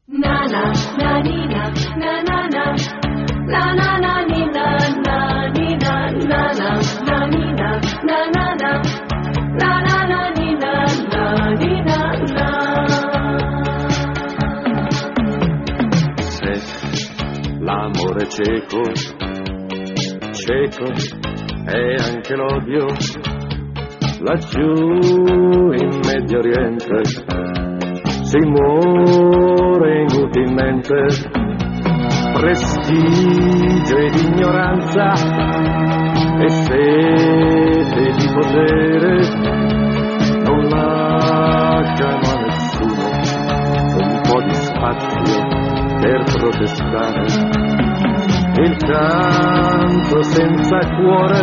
Na na na ni na na na na na na na ni na na ni na na na na ni na na na na na na na ni na na ni na na. Se l'amore è cieco, cieco è anche l'odio, laggiù in Medio Oriente si muore inutilmente, prestigio ed ignoranza e sete di potere non lasciano a nessuno un po' di spazio per protestare. Il canto senza cuore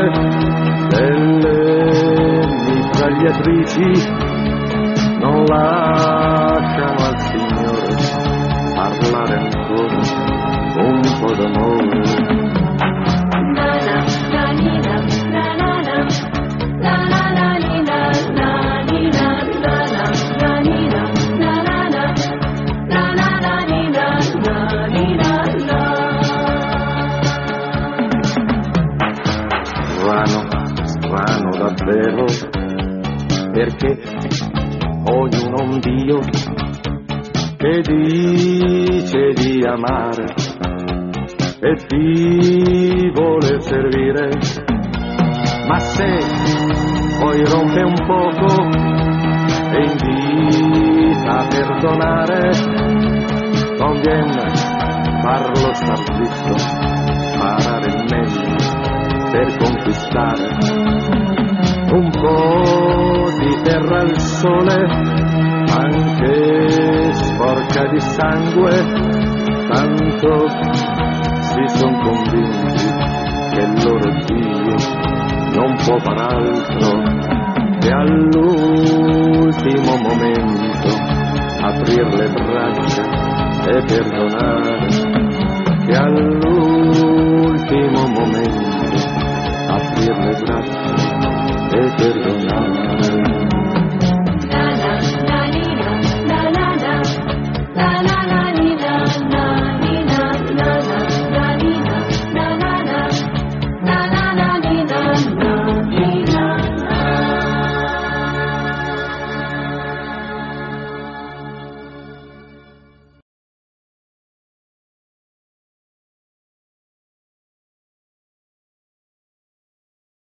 delle mitragliatrici non lasciano al Signore parlare ancora un po' d'amore. Na na na ni na na na na na na na ni na na ni na na na na ni na na na na na na na ni na na ni na na. Strano davvero, perché ognuno un Dio che dice di amare e di voler servire, ma se poi rompe un poco e invita a perdonare, conviene farlo star zitto, sparare il meglio per conquistare un po' di terra al sole, anche sporca di sangue, tanto si son convinti che il loro Dio non può far altro che all'ultimo momento aprir le braccia e perdonare, che all'ultimo momento aprir le braccia e perdonare.